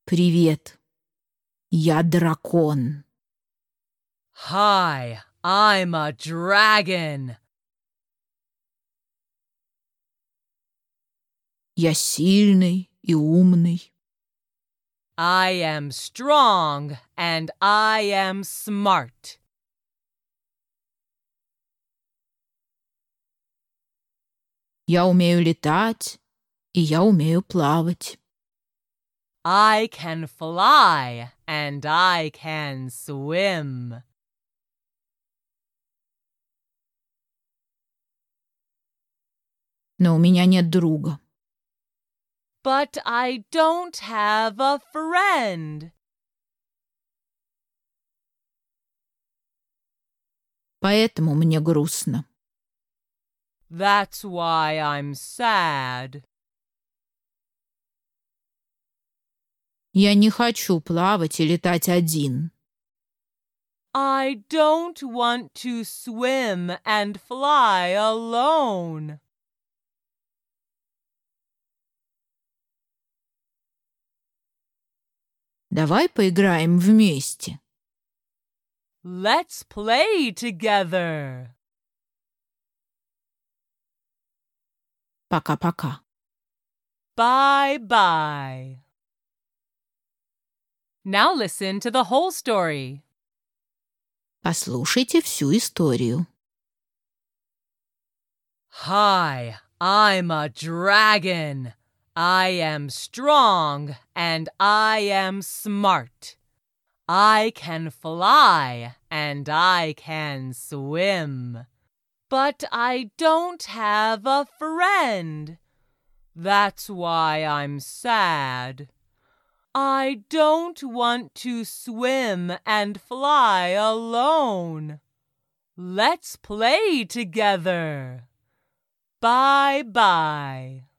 Привет. Я дракон. Hi, I'm a dragon. Я сильный и умный. I am strong and I am smart. Я умею летать, и я умею плавать. I can fly and I can swim. Но у меня нет друга. But I don't have a friend. Поэтому мне грустно. That's why I'm sad. Я не хочу плавать и летать один. I don't want to swim and fly alone. Давай поиграем вместе. Let's play together. Пока-пока. Bye-bye. Now listen to the whole story. Послушайте всю историю. Hi, I'm a dragon. I am strong and I am smart. I can fly and I can swim. But I don't have a friend. That's why I'm sad. I don't want to swim and fly alone. Let's play together. Bye-bye.